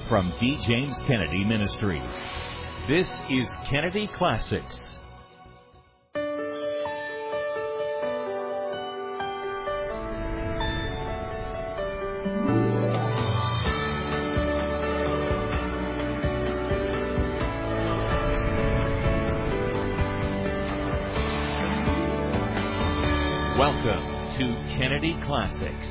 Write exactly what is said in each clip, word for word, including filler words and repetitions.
from D. James Kennedy Ministries. This is Kennedy Classics. Welcome to Kennedy Classics.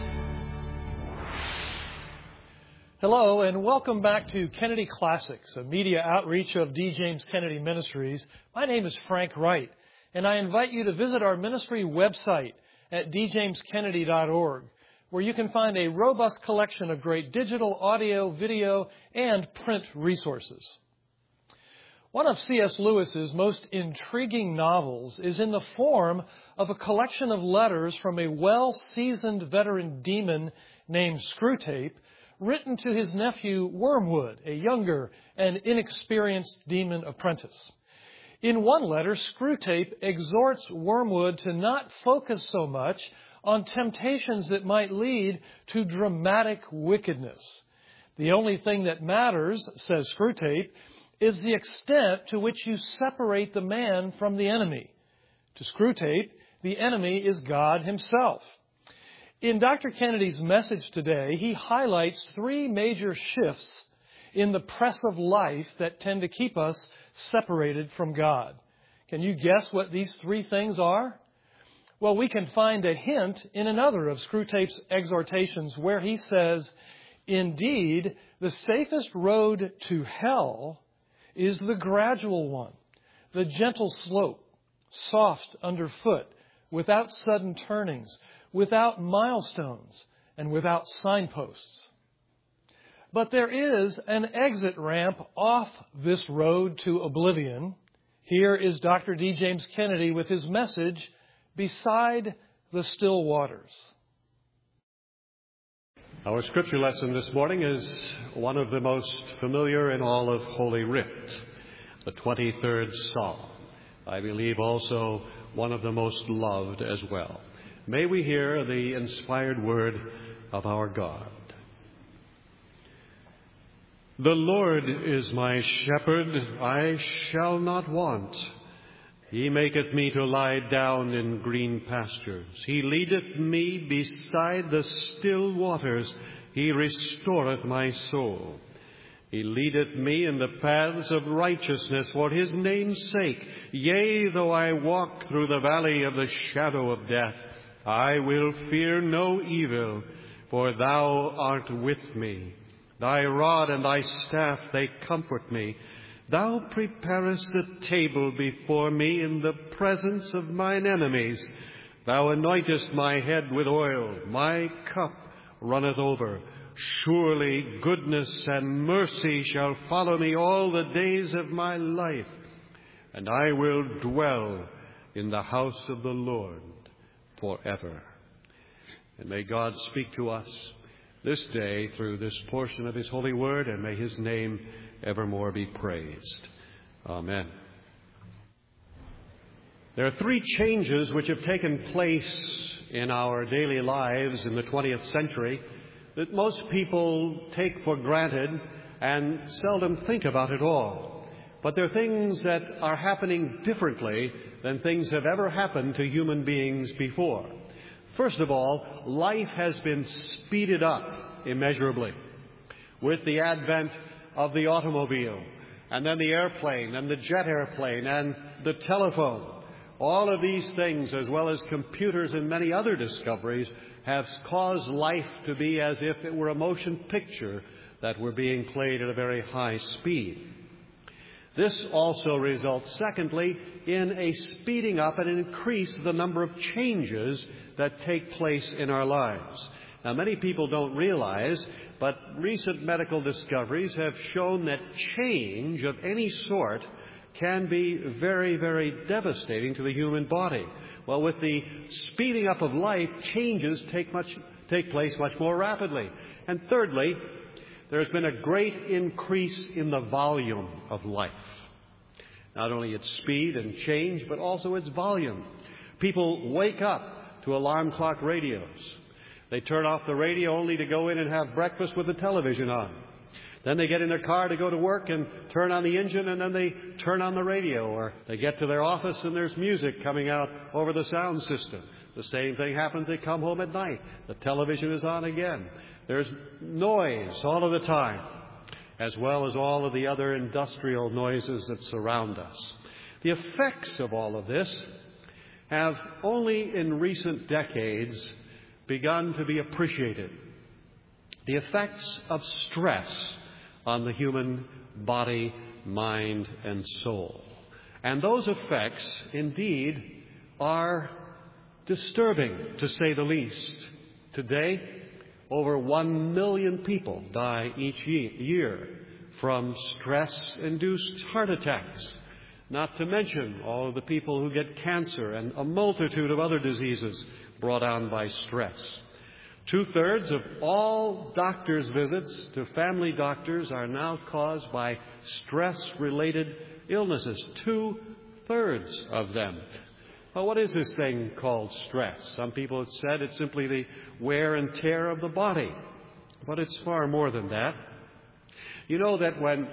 Hello, and welcome back to Kennedy Classics, a media outreach of D. James Kennedy Ministries. My name is Frank Wright, and I invite you to visit our ministry website at d james kennedy dot org, where you can find a robust collection of great digital, audio, video, and print resources. One of C S Lewis's most intriguing novels is in the form of a collection of letters from a well-seasoned veteran demon named Screwtape, written to his nephew Wormwood, a younger and inexperienced demon apprentice. In one letter, Screwtape exhorts Wormwood to not focus so much on temptations that might lead to dramatic wickedness. The only thing that matters, says Screwtape, is the extent to which you separate the man from the enemy. To Screwtape, the enemy is God himself. In Doctor Kennedy's message today, he highlights three major shifts in the press of life that tend to keep us separated from God. Can you guess what these three things are? Well, we can find a hint in another of Screwtape's exhortations where he says, "Indeed, the safest road to hell is the gradual one, the gentle slope, soft underfoot, without sudden turnings, without milestones, and without signposts." But there is an exit ramp off this road to oblivion. Here is Doctor D. James Kennedy with his message, Beside the Still Waters. Our scripture lesson this morning is one of the most familiar in all of Holy Writ, the twenty-third Psalm. I believe also one of the most loved as well. May we hear the inspired word of our God. The Lord is my shepherd, I shall not want. He maketh me to lie down in green pastures. He leadeth me beside the still waters. He restoreth my soul. He leadeth me in the paths of righteousness for his name's sake. Yea, though I walk through the valley of the shadow of death, I will fear no evil, for thou art with me. Thy rod and thy staff, they comfort me. Thou preparest a table before me in the presence of mine enemies. Thou anointest my head with oil. My cup runneth over. Surely goodness and mercy shall follow me all the days of my life, and I will dwell in the house of the Lord forever. And may God speak to us this day through this portion of his holy word, and may his name evermore be praised. Amen. There are three changes which have taken place in our daily lives in the twentieth century that most people take for granted and seldom think about at all. But they're things that are happening differently than things have ever happened to human beings before. First of all, life has been speeded up immeasurably with the advent of the automobile, and then the airplane, and the jet airplane, and the telephone. All of these things, as well as computers and many other discoveries, have caused life to be as if it were a motion picture that were being played at a very high speed. This also results, secondly, in a speeding up and an increase of the number of changes that take place in our lives. Now, many people don't realize, but recent medical discoveries have shown that change of any sort can be very, very devastating to the human body. Well, with the speeding up of life, changes take much take place much more rapidly. And thirdly, there's been a great increase in the volume of life. Not only its speed and change, but also its volume. People wake up to alarm clock radios. They turn off the radio only to go in and have breakfast with the television on. Then they get in their car to go to work and turn on the engine, and then they turn on the radio, or they get to their office and there's music coming out over the sound system. The same thing happens. They come home at night. The television is on again. There's noise all of the time, as well as all of the other industrial noises that surround us. The effects of all of this have only in recent decades begun to be appreciated. The effects of stress on the human body, mind, and soul. And those effects, indeed, are disturbing, to say the least. Today, over one million people die each year from stress-induced heart attacks, not to mention all of the people who get cancer and a multitude of other diseases brought on by stress. Two-thirds of all doctors' visits to family doctors are now caused by stress-related illnesses. Two-thirds of them. Well, what is this thing called stress? Some people have said it's simply the wear and tear of the body. But it's far more than that. You know that when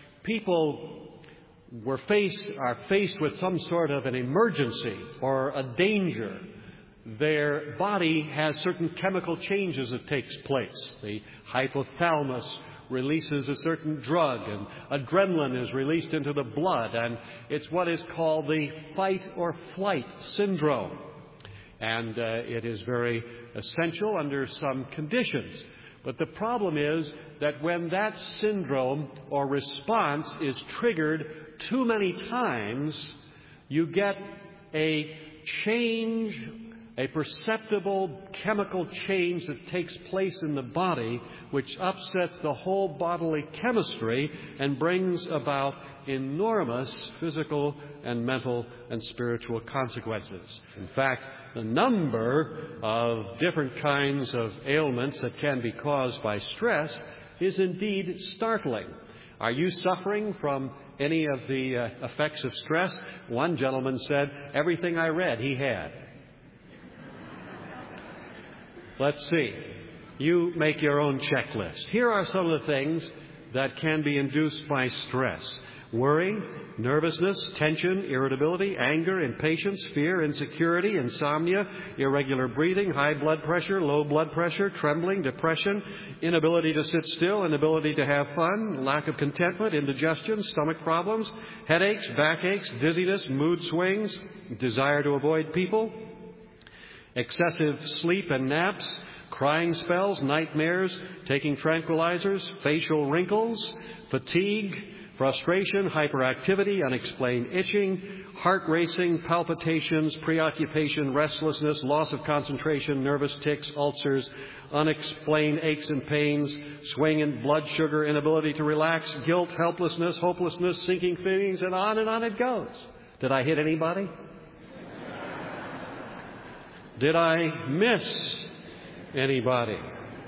people were faced, are faced with some sort of an emergency or a danger, their body has certain chemical changes that takes place. The hypothalamus releases a certain drug, and adrenaline is released into the blood, and it's what is called the fight or flight syndrome. And uh, it is very essential under some conditions. But the problem is that when that syndrome or response is triggered too many times, you get a change, a perceptible chemical change that takes place in the body, which upsets the whole bodily chemistry and brings about enormous physical and mental and spiritual consequences. In fact, the number of different kinds of ailments that can be caused by stress is indeed startling. Are you suffering from any of the uh, effects of stress? One gentleman said, everything I read he had. Let's see. You make your own checklist. Here are some of the things that can be induced by stress. Worry, nervousness, tension, irritability, anger, impatience, fear, insecurity, insomnia, irregular breathing, high blood pressure, low blood pressure, trembling, depression, inability to sit still, inability to have fun, lack of contentment, indigestion, stomach problems, headaches, backaches, dizziness, mood swings, desire to avoid people, excessive sleep and naps, crying spells, nightmares, taking tranquilizers, facial wrinkles, fatigue, frustration, hyperactivity, unexplained itching, heart racing, palpitations, preoccupation, restlessness, loss of concentration, nervous tics, ulcers, unexplained aches and pains, swing in blood sugar, inability to relax, guilt, helplessness, hopelessness, sinking feelings, and on and on it goes. Did I hit anybody? Did I miss anybody?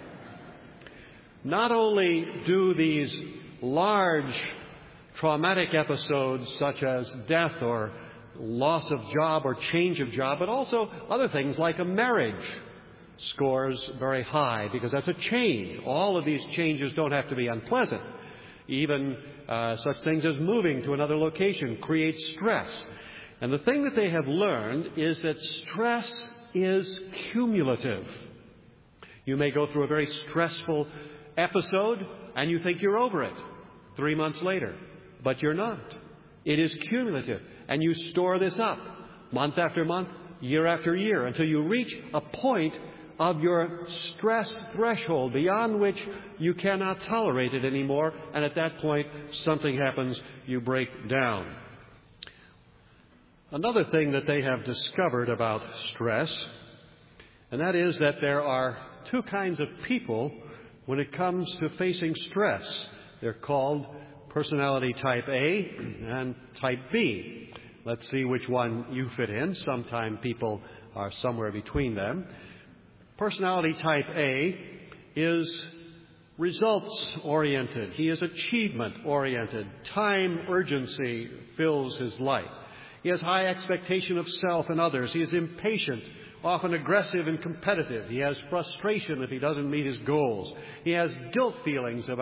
Not only do these large traumatic episodes such as death or loss of job or change of job, but also other things like a marriage scores very high because that's a change. All of these changes don't have to be unpleasant. Even uh, such things as moving to another location creates stress. And the thing that they have learned is that stress is cumulative. You may go through a very stressful episode and you think you're over it three months later, but you're not. It is cumulative, and you store this up month after month, year after year, until you reach a point of your stress threshold beyond which you cannot tolerate it anymore, and at that point something happens, you break down. Another thing that they have discovered about stress, and that is that there are two kinds of people when it comes to facing stress. They're called personality type A and type B. Let's see which one you fit in. Sometimes people are somewhere between them. Personality type A is results-oriented. He is achievement-oriented. Time urgency fills his life. He has high expectation of self and others. He is impatient, often aggressive and competitive. He has frustration if he doesn't meet his goals. He has guilt feelings about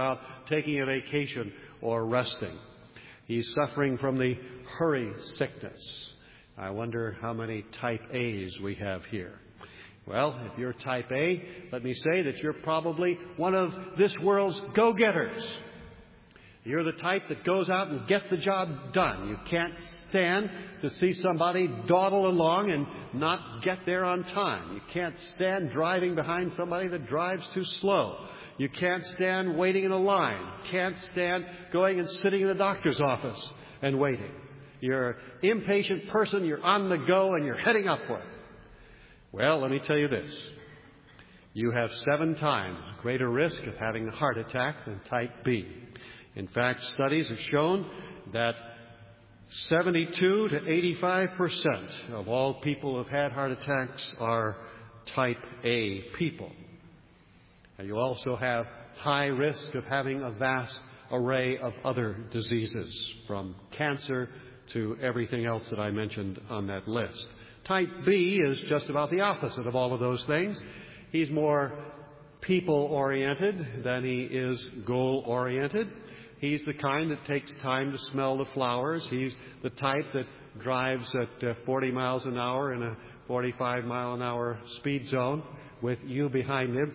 taking a vacation or resting. He's suffering from the hurry sickness. I wonder how many type A's we have here. Well, if you're type A, let me say that you're probably one of this world's go-getters. You're the type that goes out and gets the job done. You can't stand to see somebody dawdle along and not get there on time. You can't stand driving behind somebody that drives too slow. You can't stand waiting in a line. You can't stand going and sitting in the doctor's office and waiting. You're an impatient person. You're on the go and you're heading upward. Well, let me tell you this. You have seven times greater risk of having a heart attack than type B. In fact, studies have shown that seventy-two to eighty-five percent of all people who have had heart attacks are type A people. And you also have high risk of having a vast array of other diseases, from cancer to everything else that I mentioned on that list. Type B is just about the opposite of all of those things. He's more people-oriented than he is goal-oriented. He's the kind that takes time to smell the flowers. He's the type that drives at uh, forty miles an hour in a forty-five mile an hour speed zone with you behind him.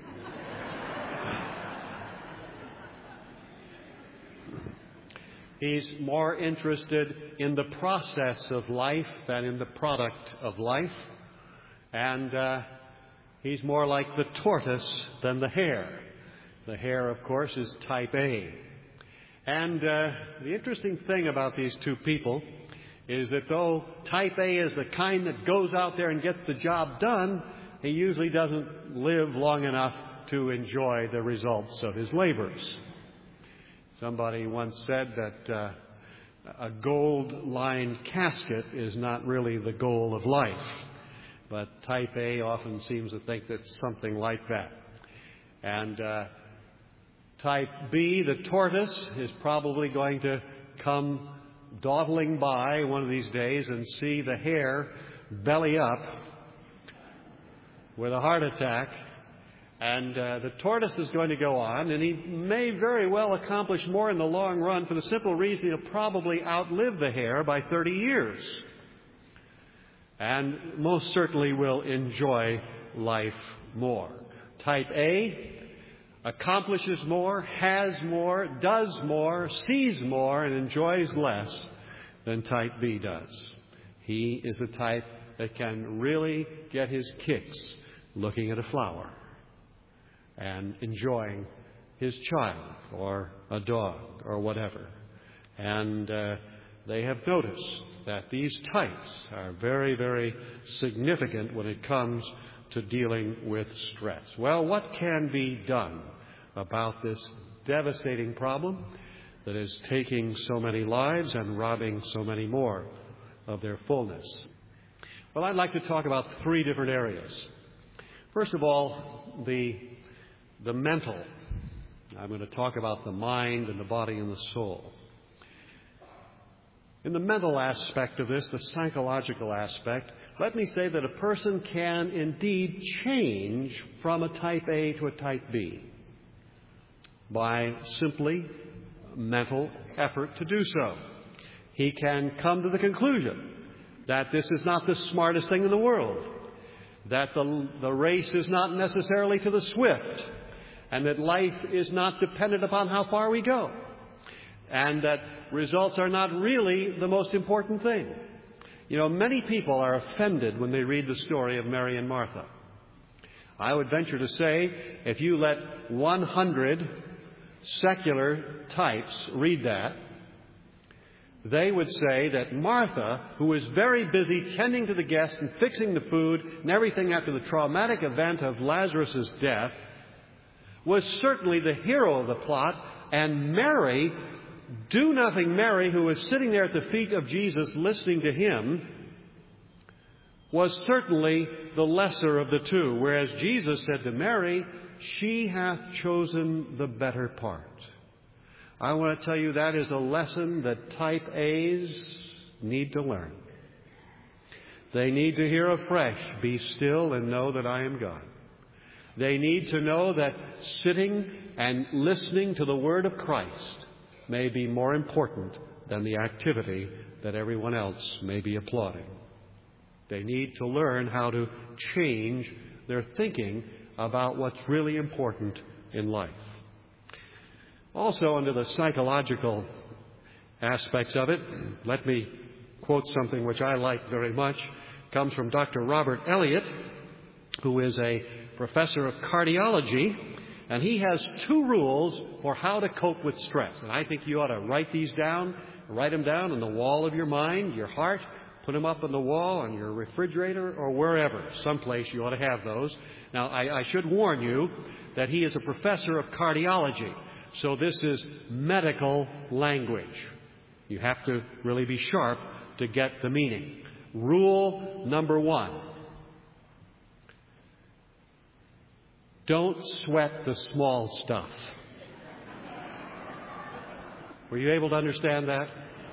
He's more interested in the process of life than in the product of life. And uh, he's more like the tortoise than the hare. The hare, of course, is type A. And uh, the interesting thing about these two people is that though type A is the kind that goes out there and gets the job done, he usually doesn't live long enough to enjoy the results of his labors. Somebody once said that uh, a gold-lined casket is not really the goal of life. But type A often seems to think that it's something like that. And uh, type B, the tortoise, is probably going to come dawdling by one of these days and see the hare belly up with a heart attack. And uh, the tortoise is going to go on, and he may very well accomplish more in the long run for the simple reason he'll probably outlive the hare by thirty years. And most certainly will enjoy life more. Type A accomplishes more, has more, does more, sees more, and enjoys less than type B does. He is the type that can really get his kicks looking at a flower and enjoying his child or a dog or whatever. And uh, they have noticed that these types are very, very significant when it comes to dealing with stress. Well, what can be done about this devastating problem that is taking so many lives and robbing so many more of their fullness? Well, I'd like to talk about three different areas. First of all, the The mental. I'm going to talk about the mind and the body and the soul. In the mental aspect of this, the psychological aspect, let me say that a person can indeed change from a type A to a type B by simply mental effort to do so. He can come to the conclusion that this is not the smartest thing in the world, that the, the race is not necessarily to the swift, and that life is not dependent upon how far we go, and that results are not really the most important thing. You know, many people are offended when they read the story of Mary and Martha. I would venture to say, if you let one hundred secular types read that, they would say that Martha, who was very busy tending to the guests and fixing the food and everything after the traumatic event of Lazarus' death, was certainly the hero of the plot, and Mary, do-nothing Mary, who was sitting there at the feet of Jesus listening to him, was certainly the lesser of the two, whereas Jesus said to Mary, "She hath chosen the better part." I want to tell you that is a lesson that type A's need to learn. They need to hear afresh, "Be still and know that I am God." They need to know that sitting and listening to the Word of Christ may be more important than the activity that everyone else may be applauding. They need to learn how to change their thinking about what's really important in life. Also, under the psychological aspects of it, let me quote something which I like very much. It comes from Doctor Robert Elliott, who is a professor of cardiology, and he has two rules for how to cope with stress. And I think you ought to write these down, write them down on the wall of your mind, your heart, put them up on the wall, on your refrigerator, or wherever. Someplace you ought to have those. Now, I, I should warn you that he is a professor of cardiology, so this is medical language. You have to really be sharp to get the meaning. Rule number one: don't sweat the small stuff. Were you able to understand that?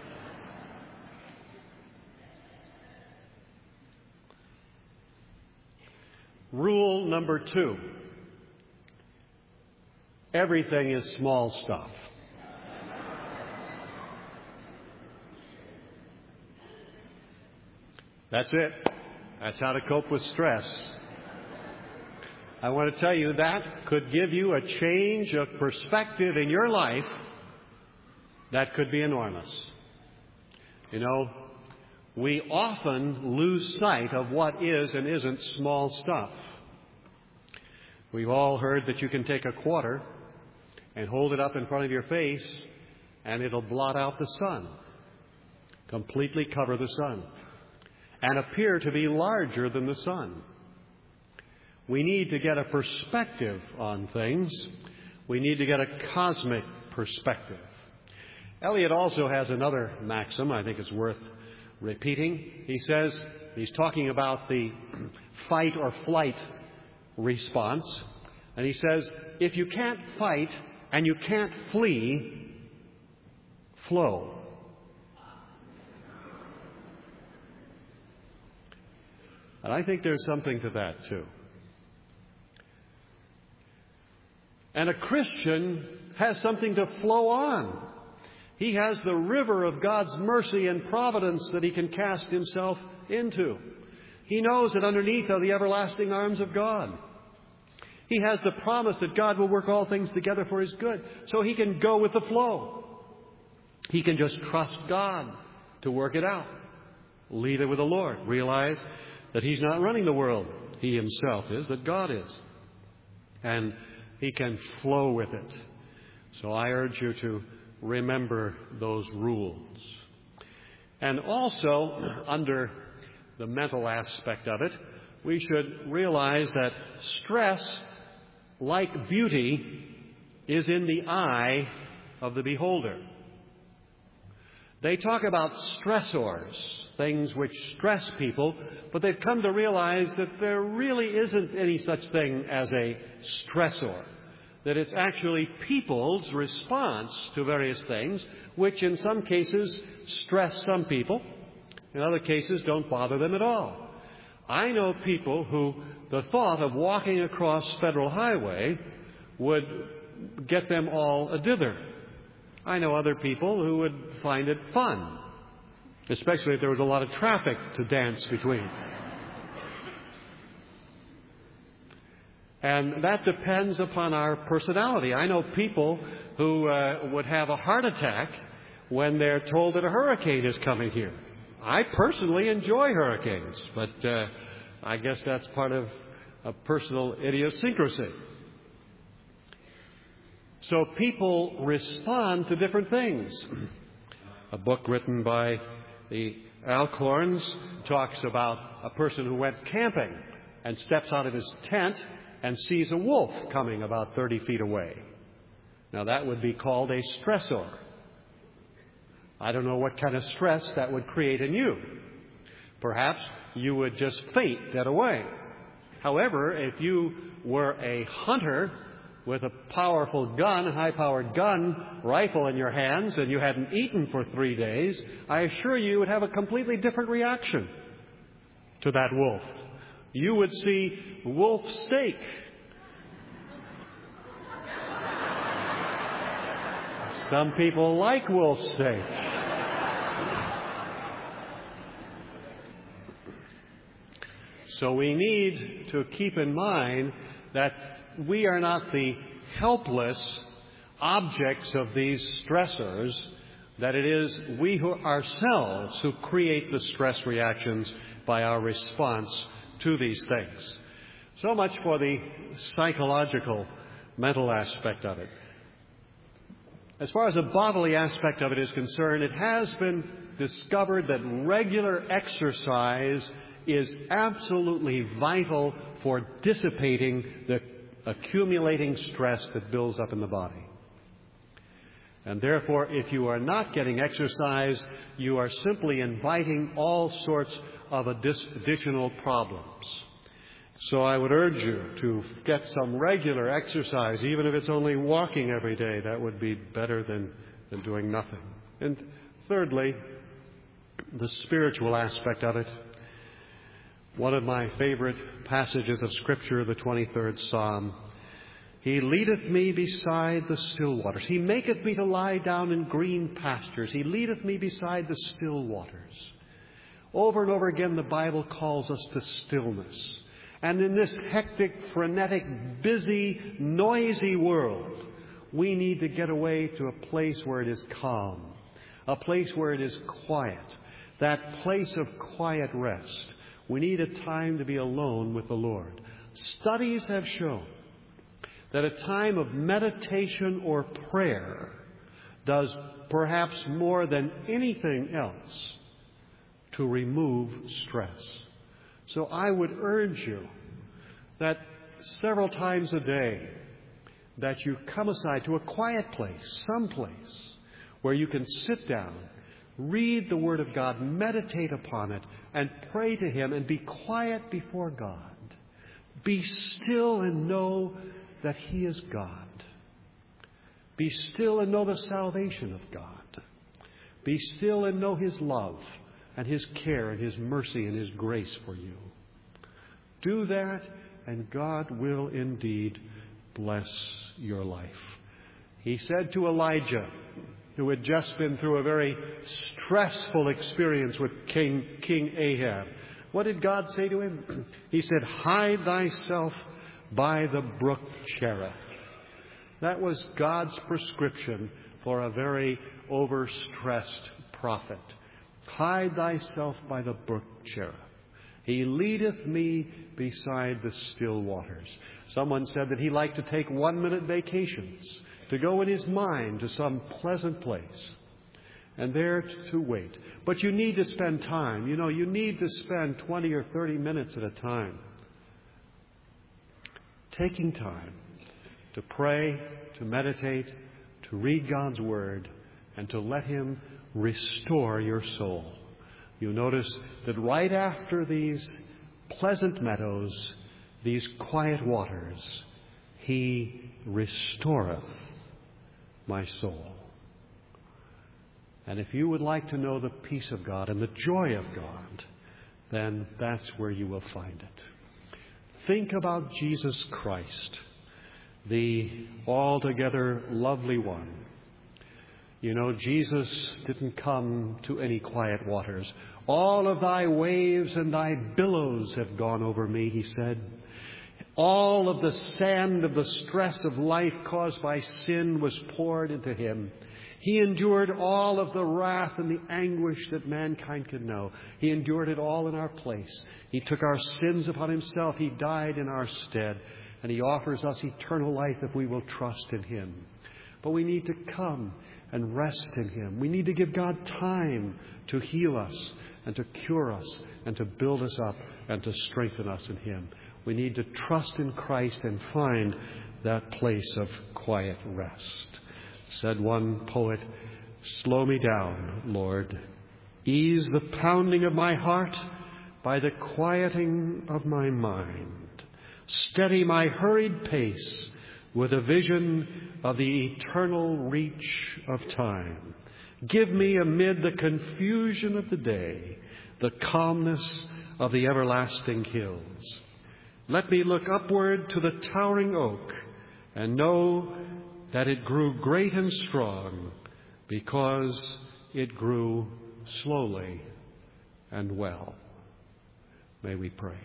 Rule number two: everything is small stuff. That's it. That's how to cope with stress. I want to tell you that could give you a change of perspective in your life that could be enormous. You know, we often lose sight of what is and isn't small stuff. We've all heard that you can take a quarter and hold it up in front of your face and it'll blot out the sun, completely cover the sun, and appear to be larger than the sun. We need to get a perspective on things. We need to get a cosmic perspective. Eliot also has another maxim I think is worth repeating. He says, he's talking about the fight or flight response, and he says, if you can't fight and you can't flee, flow. And I think there's something to that, too. And a Christian has something to flow on. He has the river of God's mercy and providence that he can cast himself into. He knows that underneath are the everlasting arms of God. He has the promise that God will work all things together for his good, so he can go with the flow. He can just trust God to work it out. Leave it with the Lord. Realize that he's not running the world. He himself is, that God is. And he can flow with it. So I urge you to remember those rules. And also, under the mental aspect of it, we should realize that stress, like beauty, is in the eye of the beholder. They talk about stressors, things which stress people, but they've come to realize that there really isn't any such thing as a stressor. That it's actually people's response to various things, which in some cases stress some people, in other cases don't bother them at all. I know people who the thought of walking across Federal Highway would get them all a dither. I know other people who would find it fun, especially if there was a lot of traffic to dance between. And that depends upon our personality. I know people who uh, would have a heart attack when they're told that a hurricane is coming here. I personally enjoy hurricanes, but uh, I guess that's part of a personal idiosyncrasy. So people respond to different things. A book written by the Alcorns talks about a person who went camping and steps out of his tent and sees a wolf coming about thirty feet away. Now that would be called a stressor. I don't know what kind of stress that would create in you. Perhaps you would just faint dead away. However, if you were a hunter with a powerful gun, a high-powered gun, rifle in your hands, and you hadn't eaten for three days, I assure you you would have a completely different reaction to that wolf. You would see wolf steak. Some people like wolf steak. So we need to keep in mind that we are not the helpless objects of these stressors, that it is we who ourselves who create the stress reactions by our response to these things. So much for the psychological, mental aspect of it. As far as the bodily aspect of it is concerned, it has been discovered that regular exercise is absolutely vital for dissipating the accumulating stress that builds up in the body. And therefore, if you are not getting exercise, you are simply inviting all sorts of additional problems. So I would urge you to get some regular exercise, even if it's only walking every day. That would be better than, than doing nothing. And thirdly, the spiritual aspect of it. One of my favorite passages of Scripture, the twenty-third Psalm. He leadeth me beside the still waters. He maketh me to lie down in green pastures. He leadeth me beside the still waters. Over and over again, the Bible calls us to stillness. And in this hectic, frenetic, busy, noisy world, we need to get away to a place where it is calm, a place where it is quiet, that place of quiet rest. We need a time to be alone with the Lord. Studies have shown that a time of meditation or prayer does perhaps more than anything else to remove stress. So I would urge you that several times a day that you come aside to a quiet place, someplace where you can sit down, read the Word of God, meditate upon it, and pray to Him and be quiet before God. Be still and know that He is God. Be still and know the salvation of God. Be still and know His love and His care and His mercy and His grace for you. Do that, and God will indeed bless your life. He said to Elijah, who had just been through a very stressful experience with King, King Ahab, what did God say to him? He said, hide thyself by the brook Cherith. That was God's prescription for a very overstressed prophet. Hide thyself by the brook Cherith. He leadeth me beside the still waters. Someone said that he liked to take one-minute vacations, to go in his mind to some pleasant place and there to wait. But you need to spend time. You know, you need to spend twenty or thirty minutes at a time taking time to pray, to meditate, to read God's Word, and to let Him restore your soul. You notice that right after these pleasant meadows, these quiet waters, He restoreth my soul. And if you would like to know the peace of God and the joy of God, then that's where you will find it. Think about Jesus Christ, the altogether lovely one. You know, Jesus didn't come to any quiet waters. All of thy waves and thy billows have gone over me, He said. All of the sand of the stress of life caused by sin was poured into Him. He endured all of the wrath and the anguish that mankind could know. He endured it all in our place. He took our sins upon Himself. He died in our stead. And He offers us eternal life if we will trust in Him. But we need to come and rest in Him. We need to give God time to heal us and to cure us and to build us up and to strengthen us in Him. We need to trust in Christ and find that place of quiet rest. Said one poet, slow me down, Lord. Ease the pounding of my heart by the quieting of my mind. Steady my hurried pace with a vision of the eternal reach of time. Give me amid the confusion of the day the calmness of the everlasting hills. Let me look upward to the towering oak and know that it grew great and strong because it grew slowly and well. May we pray.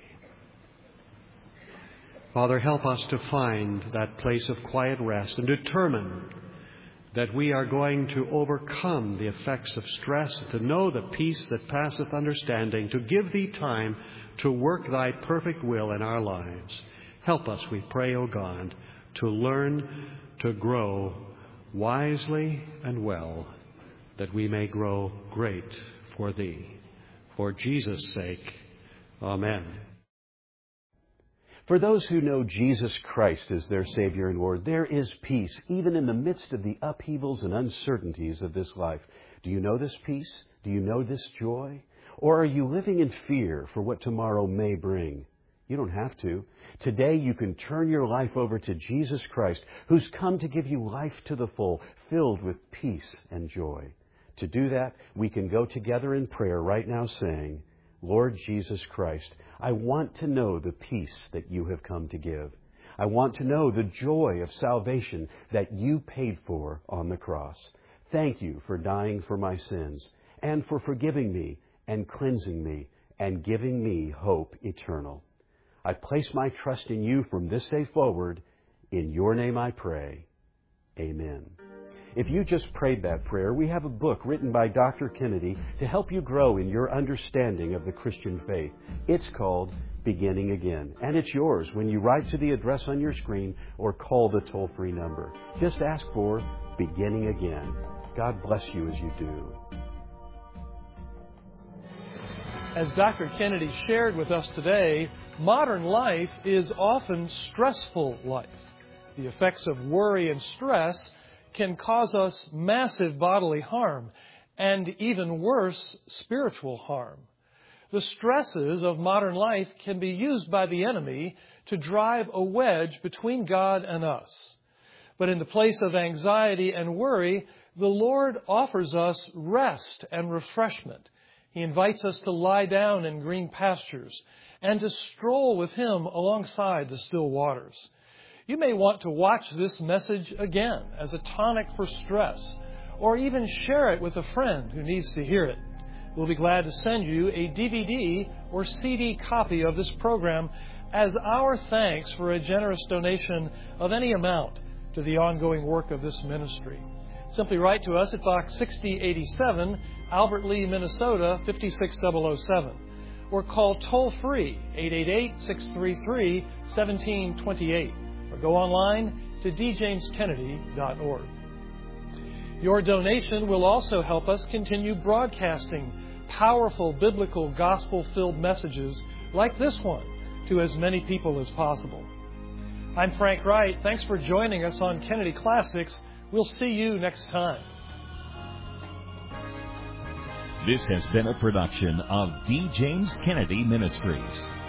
Father, help us to find that place of quiet rest and determine that we are going to overcome the effects of stress, to know the peace that passeth understanding, to give thee time to work thy perfect will in our lives. Help us, we pray, O God, to learn to grow wisely and well, that we may grow great for thee. For Jesus' sake, amen. For those who know Jesus Christ as their Savior and Lord, there is peace, even in the midst of the upheavals and uncertainties of this life. Do you know this peace? Do you know this joy? Or are you living in fear for what tomorrow may bring? You don't have to. Today you can turn your life over to Jesus Christ, who's come to give you life to the full, filled with peace and joy. To do that, we can go together in prayer right now saying, Lord Jesus Christ, I want to know the peace that you have come to give. I want to know the joy of salvation that you paid for on the cross. Thank you for dying for my sins and for forgiving me and cleansing me and giving me hope eternal. I place my trust in you from this day forward. In your name I pray. Amen. If you just prayed that prayer, we have a book written by Doctor Kennedy to help you grow in your understanding of the Christian faith. It's called Beginning Again, and it's yours when you write to the address on your screen or call the toll-free number. Just ask for Beginning Again. God bless you as you do. As Doctor Kennedy shared with us today, modern life is often stressful life. The effects of worry and stress can cause us massive bodily harm and even worse, spiritual harm. The stresses of modern life can be used by the enemy to drive a wedge between God and us. But in the place of anxiety and worry, the Lord offers us rest and refreshment. He invites us to lie down in green pastures and to stroll with Him alongside the still waters. You may want to watch this message again as a tonic for stress, or even share it with a friend who needs to hear it. We'll be glad to send you a D V D or C D copy of this program as our thanks for a generous donation of any amount to the ongoing work of this ministry. Simply write to us at Box sixty eighty-seven, Albert Lea, Minnesota, five six zero zero seven, or call toll-free eight eight eight, six three three, one seven two eight, or go online to d james kennedy dot org. Your donation will also help us continue broadcasting powerful biblical gospel-filled messages like this one to as many people as possible. I'm Frank Wright. Thanks for joining us on Kennedy Classics. We'll see you next time. This has been a production of D. James Kennedy Ministries.